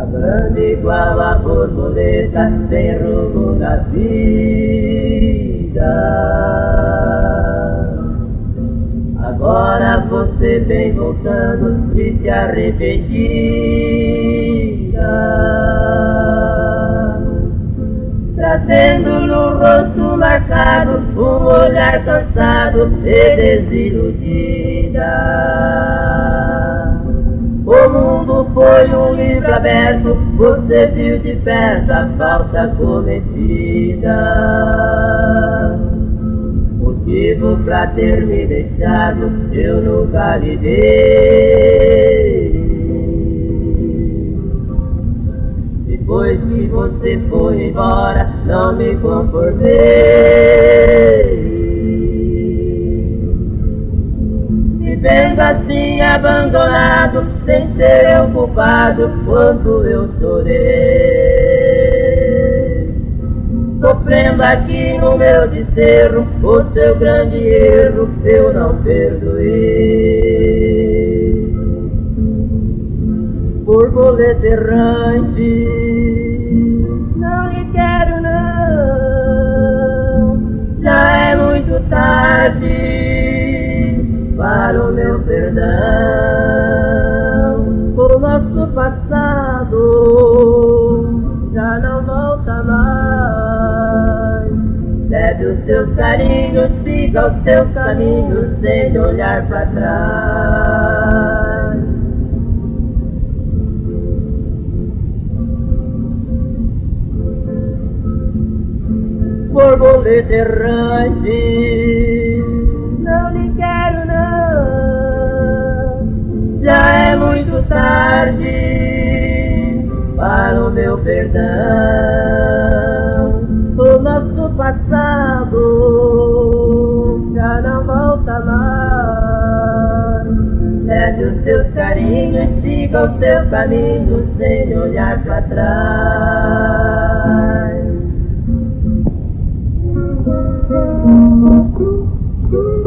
Vagando igual a borboleta, sem rumo na vida. Agora você vem voltando, triste, arrependida, trazendo no rosto marcado um olhar cansado e desiludida. O mundo foi um livro aberto, você viu de perto a falta cometida. Motivo pra ter me deixado, eu nunca lhe dei. Depois que você foi embora, não me conformei. Vendo assim abandonado, sem ser eu culpado, quando eu chorei. Sofrendo aqui no meu desterro, o seu grande erro eu não perdoei. Borboleta errante, não lhe quero não, já é muito tarde para o meu perdão. O nosso passado já não volta mais. Leve os seus carinhos, siga os seus caminhos, sem olhar para trás. Borboleta errante, não lhe quero não, já é muito tarde para o meu perdão. O nosso passado já não volta mais. Leve os seus carinhos, siga o seu caminho, sem olhar para trás.